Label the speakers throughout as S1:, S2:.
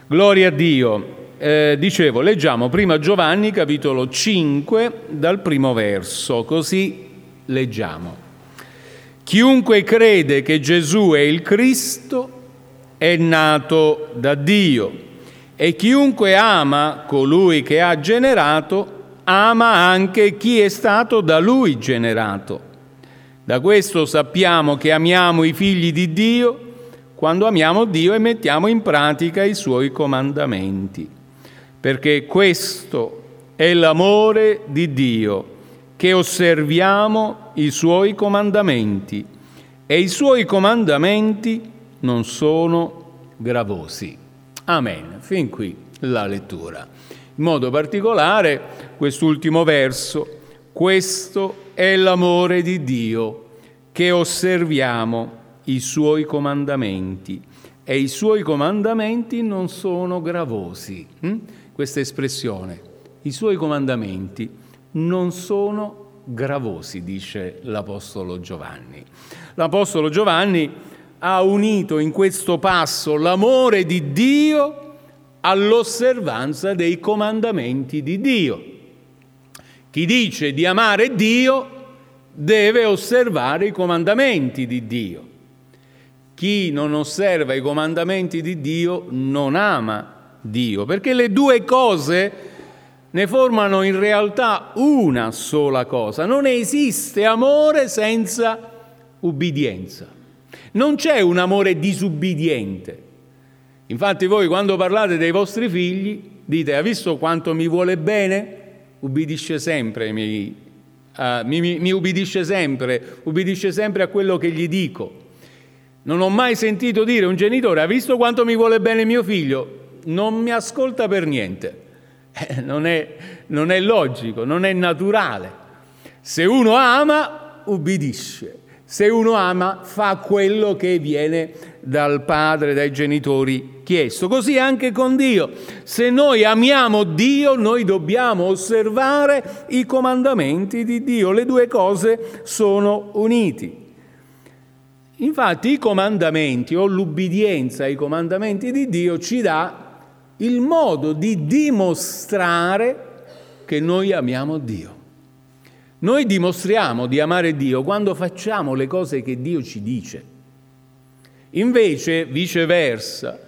S1: Gloria a Dio. Dicevo, leggiamo prima Giovanni, capitolo 5, dal primo verso. Così leggiamo. Chiunque crede che Gesù è il Cristo è nato da Dio, e chiunque ama colui che ha generato, ama anche chi è stato da Lui generato. Da questo sappiamo che amiamo i figli di Dio, quando amiamo Dio e mettiamo in pratica i Suoi comandamenti. Perché questo è l'amore di Dio, che osserviamo i Suoi comandamenti, e i Suoi comandamenti non sono gravosi. Amen. Fin qui la lettura. In modo particolare quest'ultimo verso: questo è l'amore di Dio, che osserviamo i Suoi comandamenti, e i Suoi comandamenti non sono gravosi. Questa espressione, i Suoi comandamenti non sono gravosi, dice l'Apostolo Giovanni. L'Apostolo Giovanni ha unito in questo passo l'amore di Dio all'osservanza dei comandamenti di Dio. Chi dice di amare Dio deve osservare i comandamenti di Dio. Chi non osserva i comandamenti di Dio non ama Dio, perché le due cose ne formano in realtà una sola cosa. Non esiste amore senza ubbidienza. Non c'è un amore disubbidiente. Infatti voi quando parlate dei vostri figli dite: ha visto quanto mi vuole bene? Ubbidisce sempre, mi ubbidisce sempre a quello che gli dico. Non ho mai sentito dire un genitore: ha visto quanto mi vuole bene mio figlio? Non mi ascolta per niente. Non è logico, non è naturale. Se uno ama, ubbidisce. Se uno ama, fa quello che viene dal padre, dai genitori chiesto. Così anche con Dio. Se noi amiamo Dio, noi dobbiamo osservare i comandamenti di Dio. Le due cose sono uniti. Infatti i comandamenti o l'ubbidienza ai comandamenti di Dio ci dà il modo di dimostrare che noi amiamo Dio. Noi dimostriamo di amare Dio quando facciamo le cose che Dio ci dice. Invece, viceversa,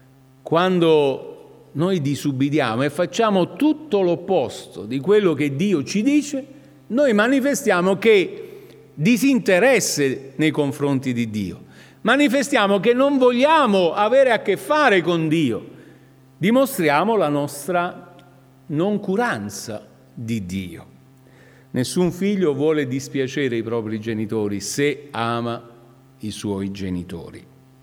S1: quando noi disubbidiamo e facciamo tutto l'opposto di quello che Dio ci dice, noi manifestiamo che disinteresse nei confronti di Dio. Manifestiamo che non vogliamo avere a che fare con Dio. Dimostriamo la nostra noncuranza di Dio. Nessun figlio vuole dispiacere i propri genitori se ama i suoi genitori.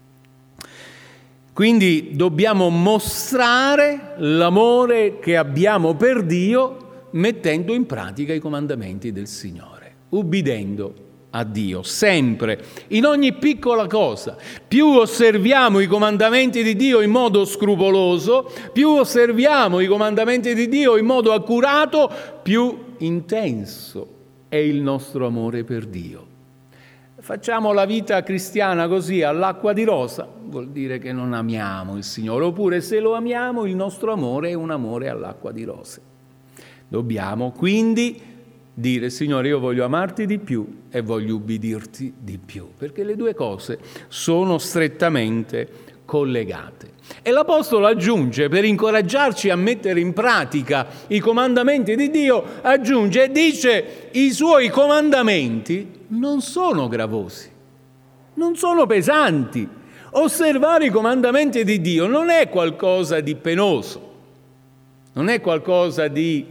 S1: Quindi dobbiamo mostrare l'amore che abbiamo per Dio mettendo in pratica i comandamenti del Signore, ubbidendo a Dio, sempre, in ogni piccola cosa. Più osserviamo i comandamenti di Dio in modo scrupoloso, più osserviamo i comandamenti di Dio in modo accurato, più intenso è il nostro amore per Dio. Facciamo la vita cristiana così all'acqua di rosa, vuol dire che non amiamo il Signore, oppure se lo amiamo il nostro amore è un amore all'acqua di rose. Dobbiamo quindi dire: Signore, io voglio amarti di più e voglio ubbidirti di più, perché le due cose sono strettamente collegate. E l'Apostolo aggiunge, per incoraggiarci a mettere in pratica i comandamenti di Dio, aggiunge e dice: i suoi comandamenti non sono gravosi, non sono pesanti. Osservare i comandamenti di Dio non è qualcosa di penoso, non è qualcosa di,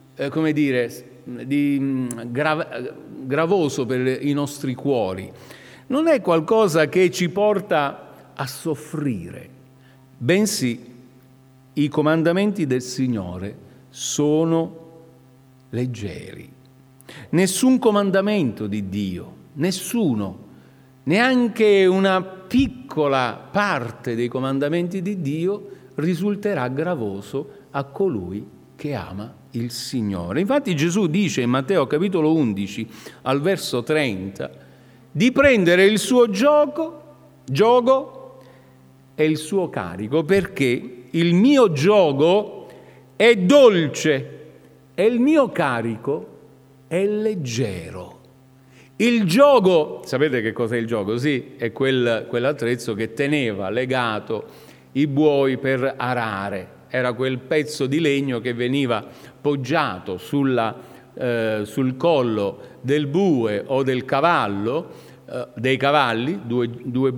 S1: gravoso per i nostri cuori, non è qualcosa che ci porta a soffrire, bensì i comandamenti del Signore sono leggeri. Nessun comandamento di Dio, nessuno, neanche una piccola parte dei comandamenti di Dio risulterà gravoso a colui che ama il Signore. Infatti Gesù dice in Matteo capitolo 11 al verso 30 di prendere il suo giogo e il suo carico, perché il mio giogo è dolce e il mio carico è leggero. Il giogo, sapete che cos'è il giogo? Sì, è quell'attrezzo che teneva legato i buoi per arare. Era quel pezzo di legno che veniva poggiato sul collo del bue o del cavallo, dei cavalli, due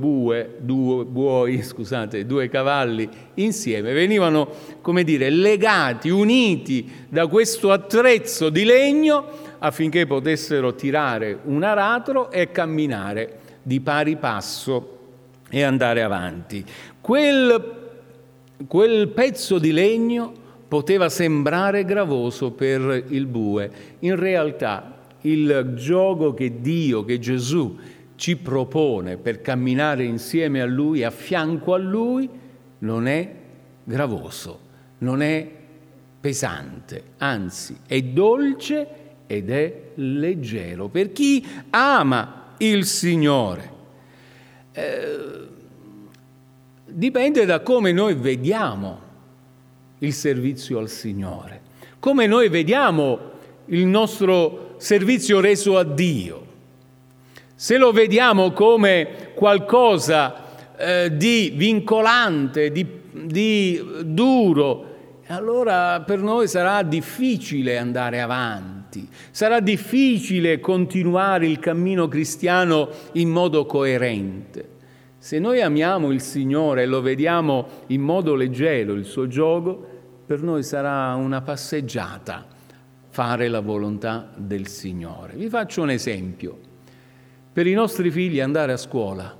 S1: cavalli insieme, venivano, come dire, legati, uniti da questo attrezzo di legno affinché potessero tirare un aratro e camminare di pari passo e andare avanti. Quel pezzo di legno poteva sembrare gravoso per il bue. In realtà il giogo che Gesù ci propone per camminare insieme a Lui, a fianco a Lui, non è gravoso, non è pesante, anzi è dolce ed è leggero per chi ama il Signore. Dipende da come noi vediamo il servizio al Signore, come noi vediamo il nostro servizio reso a Dio. Se lo vediamo come qualcosa di vincolante, di duro, allora per noi sarà difficile andare avanti, sarà difficile continuare il cammino cristiano in modo coerente. Se noi amiamo il Signore e lo vediamo in modo leggero, il suo giogo, per noi sarà una passeggiata fare la volontà del Signore. Vi faccio un esempio. Per i nostri figli andare a scuola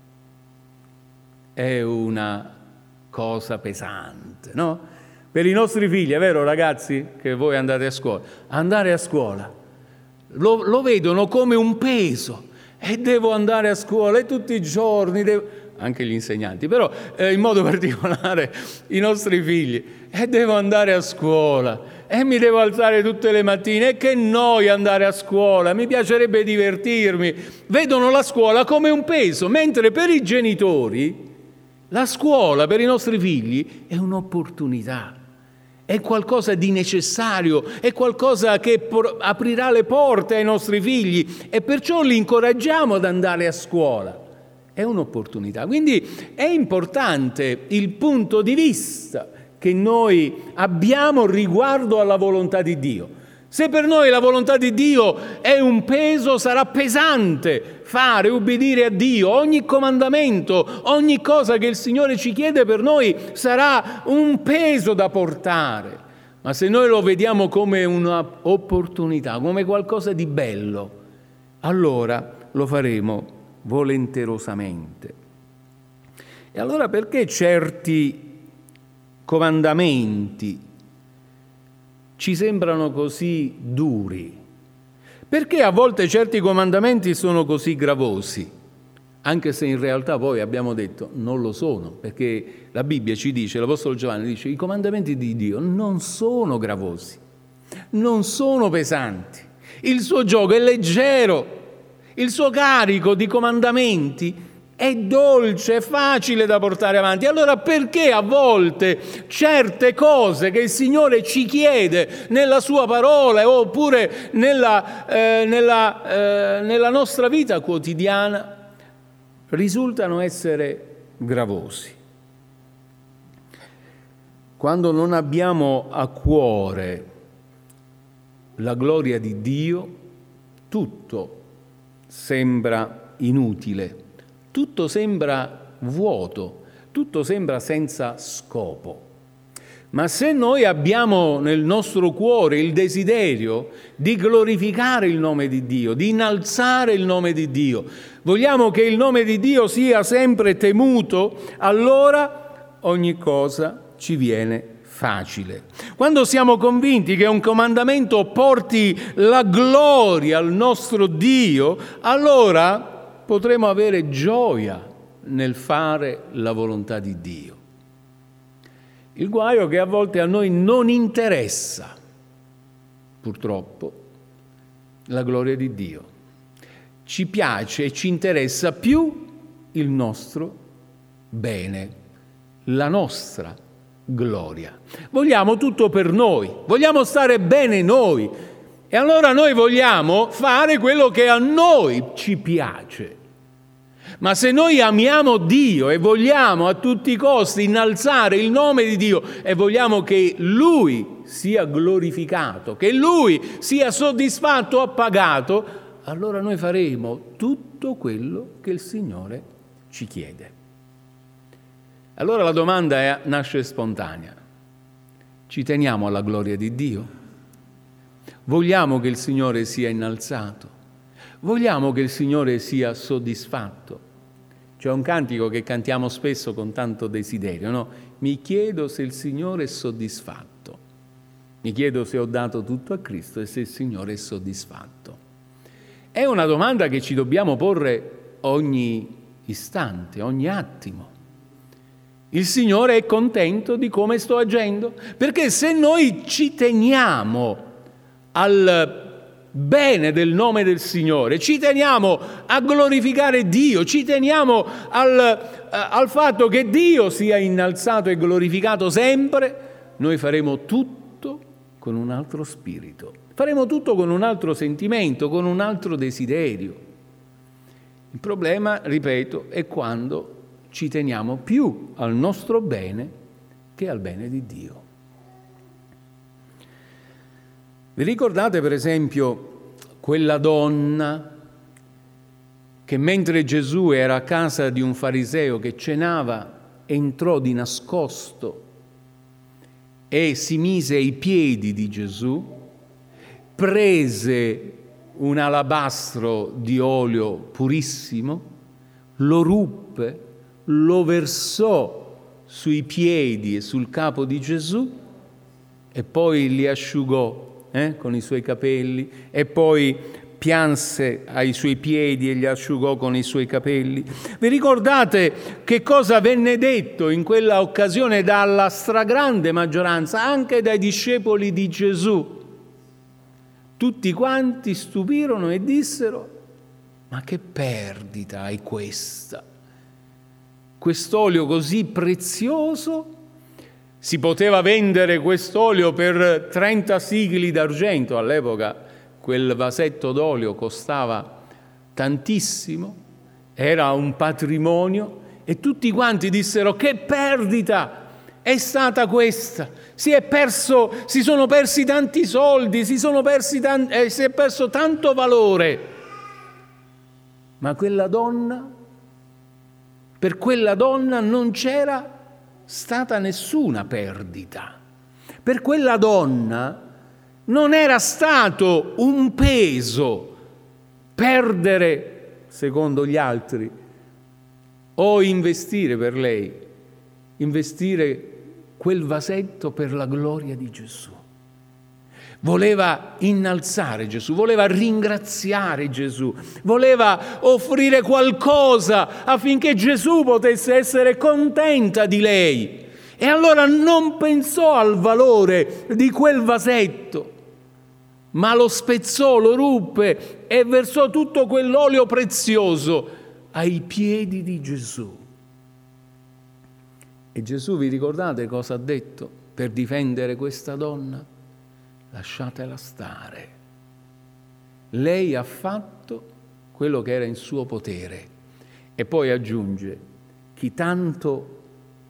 S1: è una cosa pesante, no? Per i nostri figli, è vero ragazzi che voi andate a scuola? Andare a scuola lo vedono come un peso. E devo andare a scuola e tutti i giorni, anche gli insegnanti, però in modo particolare i nostri figli, e devo andare a scuola e mi devo alzare tutte le mattine, e che noia andare a scuola, mi piacerebbe divertirmi. Vedono la scuola come un peso, mentre per i genitori la scuola per i nostri figli è un'opportunità. È qualcosa di necessario, è qualcosa che aprirà le porte ai nostri figli e perciò li incoraggiamo ad andare a scuola. È un'opportunità. Quindi è importante il punto di vista che noi abbiamo riguardo alla volontà di Dio. Se per noi la volontà di Dio è un peso, sarà pesante fare, ubbidire a Dio. Ogni comandamento, ogni cosa che il Signore ci chiede per noi sarà un peso da portare. Ma se noi lo vediamo come un'opportunità, come qualcosa di bello, allora lo faremo volenterosamente. E allora perché certi comandamenti ci sembrano così duri? Perché a volte certi comandamenti sono così gravosi? Anche se in realtà poi abbiamo detto non lo sono, perché la Bibbia ci dice, l'Apostolo Giovanni dice, i comandamenti di Dio non sono gravosi, non sono pesanti, il suo giogo è leggero, il suo carico di comandamenti è dolce, è facile da portare avanti. Allora perché a volte certe cose che il Signore ci chiede nella sua parola oppure nella nostra vita quotidiana risultano essere gravosi? Quando non abbiamo a cuore la gloria di Dio, tutto sembra inutile. Tutto sembra vuoto, tutto sembra senza scopo. Ma se noi abbiamo nel nostro cuore il desiderio di glorificare il nome di Dio, di innalzare il nome di Dio, vogliamo che il nome di Dio sia sempre temuto, allora ogni cosa ci viene facile. Quando siamo convinti che un comandamento porti la gloria al nostro Dio, allora potremo avere gioia nel fare la volontà di Dio. Il guaio è che a volte a noi non interessa, purtroppo, la gloria di Dio. Ci piace e ci interessa più il nostro bene, la nostra gloria. Vogliamo tutto per noi, vogliamo stare bene noi. E allora noi vogliamo fare quello che a noi ci piace. Ma se noi amiamo Dio e vogliamo a tutti i costi innalzare il nome di Dio e vogliamo che Lui sia glorificato, che Lui sia soddisfatto, appagato, allora noi faremo tutto quello che il Signore ci chiede. Allora la domanda nasce spontanea. Ci teniamo alla gloria di Dio? Vogliamo che il Signore sia innalzato? Vogliamo che il Signore sia soddisfatto? C'è un cantico che cantiamo spesso con tanto desiderio, no? Mi chiedo se il Signore è soddisfatto. Mi chiedo se ho dato tutto a Cristo e se il Signore è soddisfatto. È una domanda che ci dobbiamo porre ogni istante, ogni attimo. Il Signore è contento di come sto agendo? Perché se noi ci teniamo al bene del nome del Signore, ci teniamo a glorificare Dio, ci teniamo al fatto che Dio sia innalzato e glorificato sempre, noi faremo tutto con un altro spirito, faremo tutto con un altro sentimento, con un altro desiderio. Il problema, ripeto, è quando ci teniamo più al nostro bene che al bene di Dio. Vi ricordate per esempio quella donna che mentre Gesù era a casa di un fariseo che cenava, entrò di nascosto e si mise ai piedi di Gesù, prese un alabastro di olio purissimo, lo ruppe, lo versò sui piedi e sul capo di Gesù e poi li asciugò con i suoi capelli e poi pianse ai suoi piedi e li asciugò con i suoi capelli. Vi ricordate che cosa venne detto in quella occasione dalla stragrande maggioranza, anche dai discepoli di Gesù? Tutti quanti stupirono e dissero: ma che perdita è questa? Quest'olio così prezioso, si poteva vendere quest'olio per 30 sigli d'argento. All'epoca quel vasetto d'olio costava tantissimo, era un patrimonio, e tutti quanti dissero: che perdita è stata questa? Si sono persi tanti soldi, si è perso tanto valore. Ma per quella donna non c'era stata nessuna perdita. Per quella donna non era stato un peso perdere, secondo gli altri, o investire per lei, investire quel vasetto per la gloria di Gesù. Voleva innalzare Gesù, voleva ringraziare Gesù, voleva offrire qualcosa affinché Gesù potesse essere contenta di lei. E allora non pensò al valore di quel vasetto, ma lo spezzò, lo ruppe e versò tutto quell'olio prezioso ai piedi di Gesù. E Gesù, vi ricordate cosa ha detto per difendere questa donna? Lasciatela stare. Lei ha fatto quello che era in suo potere. E poi aggiunge: chi tanto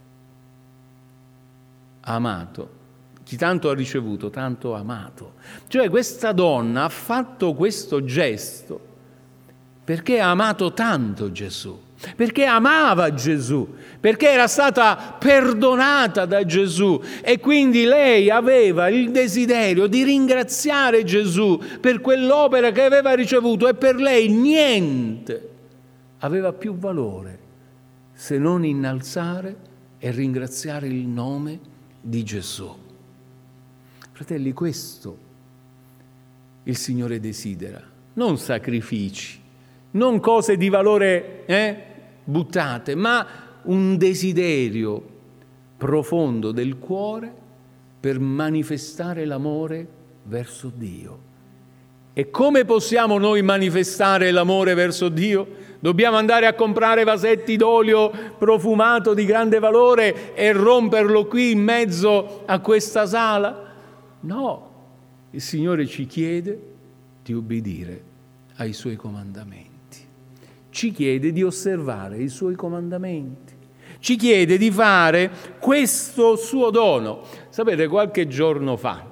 S1: ha amato, chi tanto ha ricevuto, tanto ha amato. Cioè questa donna ha fatto questo gesto perché ha amato tanto Gesù, perché amava Gesù, perché era stata perdonata da Gesù e quindi lei aveva il desiderio di ringraziare Gesù per quell'opera che aveva ricevuto, e per lei niente aveva più valore se non innalzare e ringraziare il nome di Gesù. Fratelli, questo il Signore desidera, non sacrifici, non cose di valore buttate, ma un desiderio profondo del cuore per manifestare l'amore verso Dio. E come possiamo noi manifestare l'amore verso Dio? Dobbiamo andare a comprare vasetti d'olio profumato di grande valore e romperlo qui in mezzo a questa sala? No, il Signore ci chiede di obbedire ai Suoi comandamenti. Ci chiede di osservare i Suoi comandamenti. Ci chiede di fare questo suo dono. Sapete, qualche giorno fa,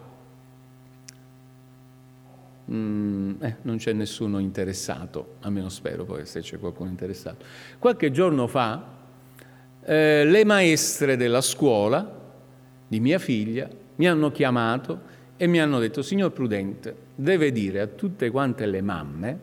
S1: non c'è nessuno interessato, almeno spero, poi se c'è qualcuno interessato. Qualche giorno fa le maestre della scuola di mia figlia mi hanno chiamato e mi hanno detto: signor Prudente, deve dire a tutte quante le mamme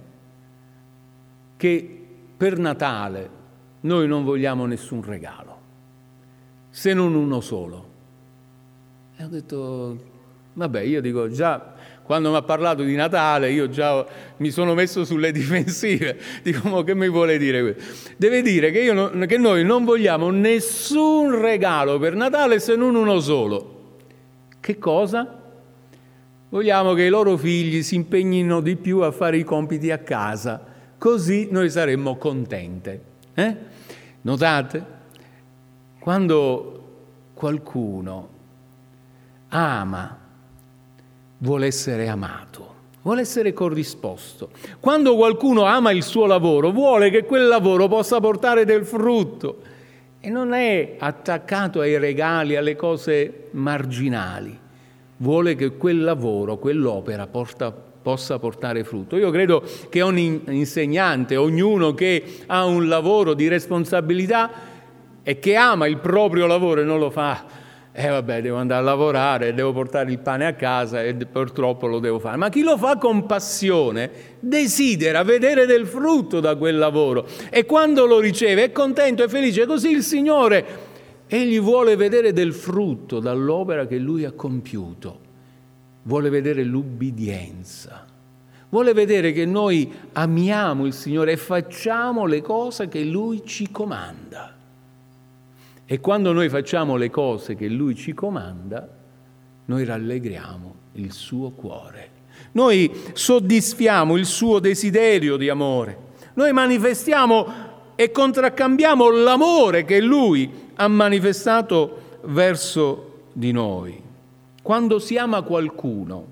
S1: che per Natale noi non vogliamo nessun regalo, se non uno solo. E ho detto: vabbè, io dico, già quando mi ha parlato di Natale io già mi sono messo sulle difensive. Dico, ma che mi vuole dire questo? Deve dire che noi non vogliamo nessun regalo per Natale se non uno solo. Che cosa? Vogliamo che i loro figli si impegnino di più a fare i compiti a casa, così noi saremmo contente. Notate? Quando qualcuno ama, vuole essere amato, vuole essere corrisposto. Quando qualcuno ama il suo lavoro, vuole che quel lavoro possa portare del frutto e non è attaccato ai regali, alle cose marginali. Vuole che quel lavoro, quell'opera possa portare frutto. Io credo che ogni insegnante, ognuno che ha un lavoro di responsabilità e che ama il proprio lavoro e non lo fa, vabbè, devo andare a lavorare, devo portare il pane a casa e purtroppo lo devo fare. Ma chi lo fa con passione desidera vedere del frutto da quel lavoro e quando lo riceve è contento e felice. Così il Signore, Egli vuole vedere del frutto dall'opera che Lui ha compiuto, vuole vedere l'ubbidienza, vuole vedere che noi amiamo il Signore e facciamo le cose che Lui ci comanda. E quando noi facciamo le cose che Lui ci comanda, noi rallegriamo il suo cuore. Noi soddisfiamo il suo desiderio di amore. Noi manifestiamo e contraccambiamo l'amore che Lui ha manifestato verso di noi. Quando si ama qualcuno,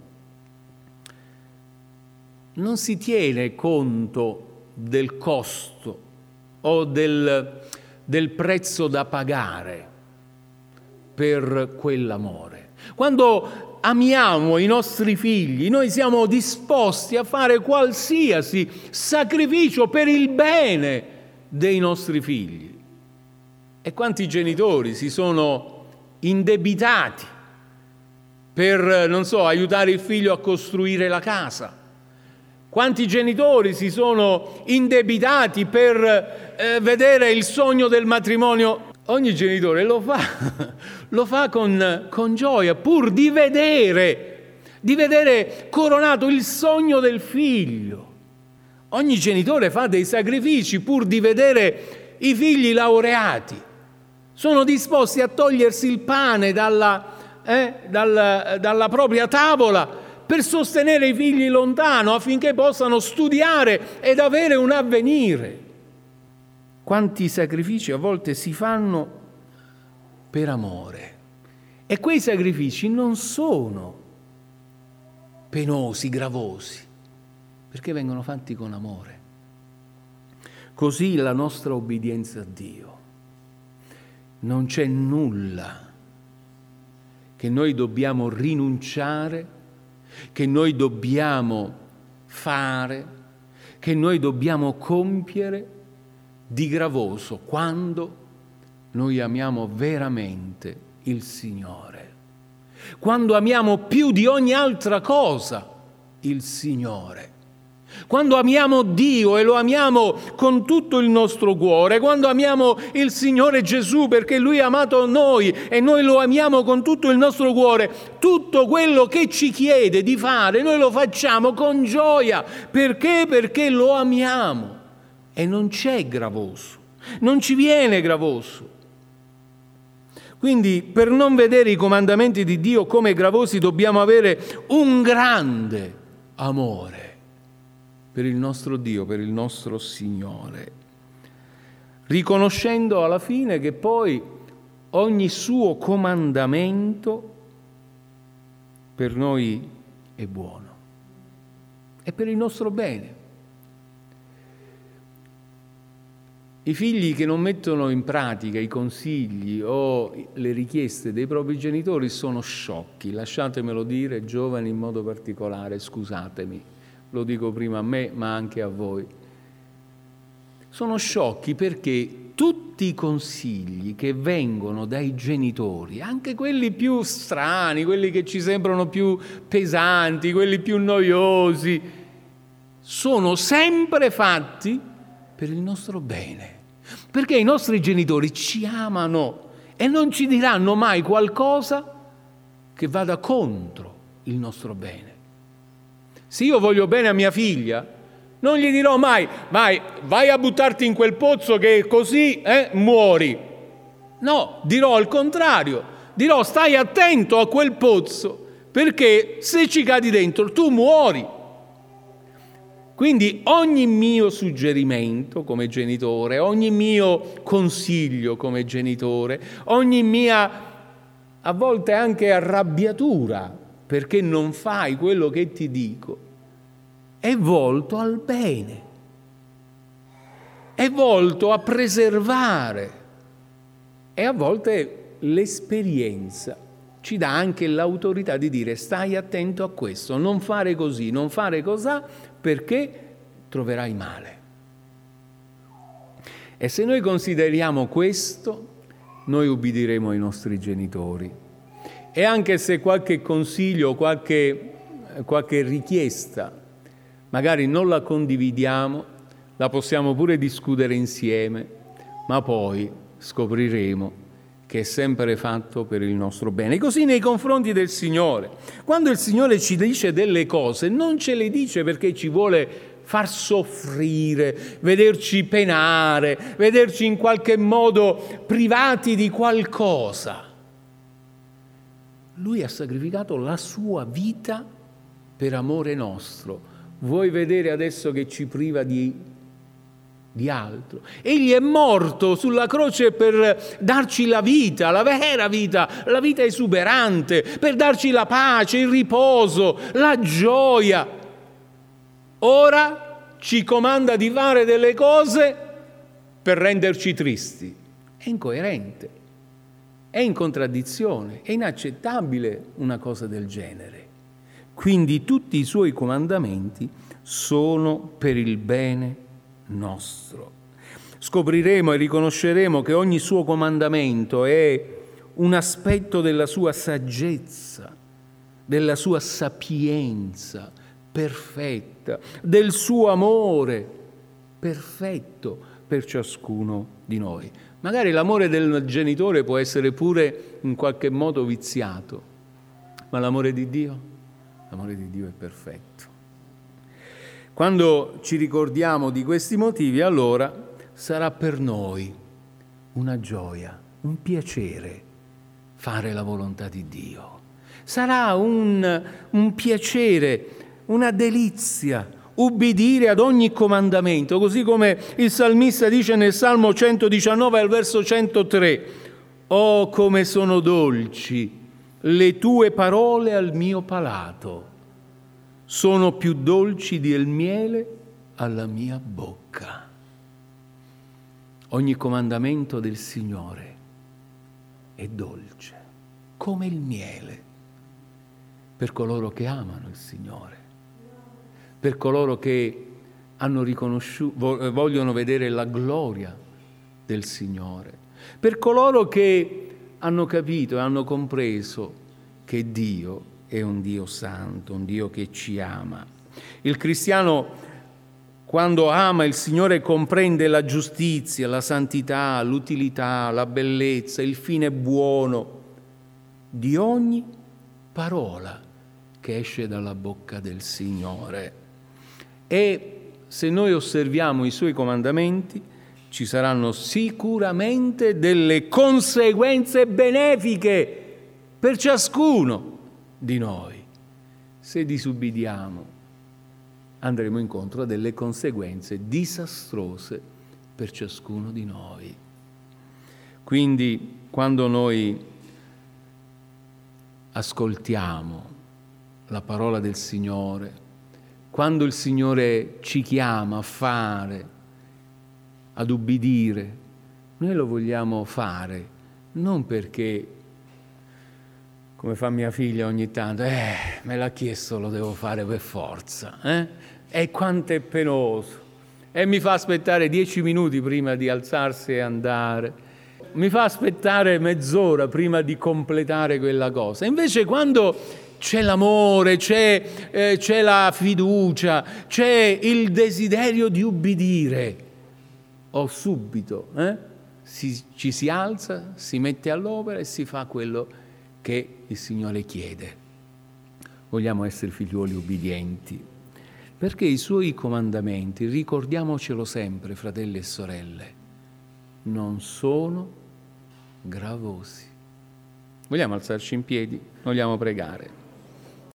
S1: non si tiene conto del costo o del prezzo da pagare per quell'amore. Quando amiamo i nostri figli, noi siamo disposti a fare qualsiasi sacrificio per il bene dei nostri figli. E quanti genitori si sono indebitati per, non so, aiutare il figlio a costruire la casa? Quanti genitori si sono indebitati per vedere il sogno del matrimonio? Ogni genitore lo fa con gioia, pur di vedere coronato il sogno del figlio. Ogni genitore fa dei sacrifici pur di vedere i figli laureati. Sono disposti a togliersi il pane dalla propria tavola per sostenere i figli lontano affinché possano studiare ed avere un avvenire. Quanti sacrifici a volte si fanno per amore. E quei sacrifici non sono penosi, gravosi, perché vengono fatti con amore. Così la nostra obbedienza a Dio. Non c'è nulla che noi dobbiamo rinunciare, che noi dobbiamo fare, che noi dobbiamo compiere di gravoso quando noi amiamo veramente il Signore. Quando amiamo più di ogni altra cosa il Signore. Quando amiamo Dio e lo amiamo con tutto il nostro cuore, quando amiamo il Signore Gesù perché Lui ha amato noi e noi lo amiamo con tutto il nostro cuore, tutto quello che ci chiede di fare noi lo facciamo con gioia. Perché? Perché lo amiamo e non c'è gravoso, non ci viene gravoso. Quindi per non vedere i comandamenti di Dio come gravosi dobbiamo avere un grande amore per il nostro Dio, per il nostro Signore, riconoscendo alla fine che poi ogni suo comandamento per noi è buono, è per il nostro bene. I figli che non mettono in pratica i consigli o le richieste dei propri genitori sono sciocchi, lasciatemelo dire, giovani in modo particolare, scusatemi, lo dico prima a me ma anche a voi. Sono sciocchi perché tutti i consigli che vengono dai genitori, anche quelli più strani, quelli che ci sembrano più pesanti, quelli più noiosi, sono sempre fatti per il nostro bene, perché i nostri genitori ci amano e non ci diranno mai qualcosa che vada contro il nostro bene. Se io voglio bene a mia figlia, non gli dirò mai vai a buttarti in quel pozzo che così muori. No, dirò al contrario, dirò stai attento a quel pozzo perché se ci cadi dentro tu muori. Quindi ogni mio suggerimento come genitore, ogni mio consiglio come genitore, ogni mia a volte anche arrabbiatura perché non fai quello che ti dico, è volto al bene, è volto a preservare e a volte l'esperienza ci dà anche l'autorità di dire stai attento a questo, non fare così, non fare cosà, perché troverai male. E se noi consideriamo questo, noi ubbidiremo ai nostri genitori. E anche se qualche consiglio, qualche richiesta, magari non la condividiamo, la possiamo pure discutere insieme, ma poi scopriremo che è sempre fatto per il nostro bene. Così nei confronti del Signore. Quando il Signore ci dice delle cose, non ce le dice perché ci vuole far soffrire, vederci penare, vederci in qualche modo privati di qualcosa. Lui ha sacrificato la sua vita per amore nostro. Vuoi vedere adesso che ci priva di altro? Egli è morto sulla croce per darci la vita, la vera vita, la vita esuberante, per darci la pace, il riposo, la gioia. Ora ci comanda di fare delle cose per renderci tristi. È incoerente, è in contraddizione, è inaccettabile una cosa del genere. Quindi tutti i suoi comandamenti sono per il bene nostro. Scopriremo e riconosceremo che ogni suo comandamento è un aspetto della sua saggezza, della sua sapienza perfetta, del suo amore perfetto per ciascuno di noi. Magari l'amore del genitore può essere pure in qualche modo viziato, ma l'amore di Dio è perfetto. Quando ci ricordiamo di questi motivi, allora sarà per noi una gioia, un piacere fare la volontà di Dio. Sarà un piacere, una delizia, ubbidire ad ogni comandamento, così come il salmista dice nel Salmo 119 al verso 103: «Oh, come sono dolci le tue parole al mio palato, sono più dolci del miele alla mia bocca». Ogni comandamento del Signore è dolce, come il miele, per coloro che amano il Signore, per coloro che hanno vogliono vedere la gloria del Signore, per coloro che hanno capito e hanno compreso che Dio è un Dio santo, un Dio che ci ama. Il cristiano, quando ama il Signore, comprende la giustizia, la santità, l'utilità, la bellezza, il fine buono di ogni parola che esce dalla bocca del Signore. E se noi osserviamo i Suoi comandamenti, ci saranno sicuramente delle conseguenze benefiche per ciascuno di noi. Se disubbidiamo, andremo incontro a delle conseguenze disastrose per ciascuno di noi. Quindi, quando noi ascoltiamo la parola del Signore, quando il Signore ci chiama a fare, ad ubbidire, noi lo vogliamo fare non perché, come fa mia figlia ogni tanto, me l'ha chiesto, lo devo fare per forza, e quanto è penoso, e mi fa aspettare 10 minuti prima di alzarsi e andare, mi fa aspettare mezz'ora prima di completare quella cosa. Invece quando c'è l'amore, c'è la fiducia, c'è il desiderio di ubbidire, subito ci si alza, si mette all'opera e si fa quello che il Signore chiede. Vogliamo essere figliuoli ubbidienti, perché i Suoi comandamenti, ricordiamocelo sempre, fratelli e sorelle, non sono gravosi. Vogliamo alzarci in piedi? Vogliamo pregare.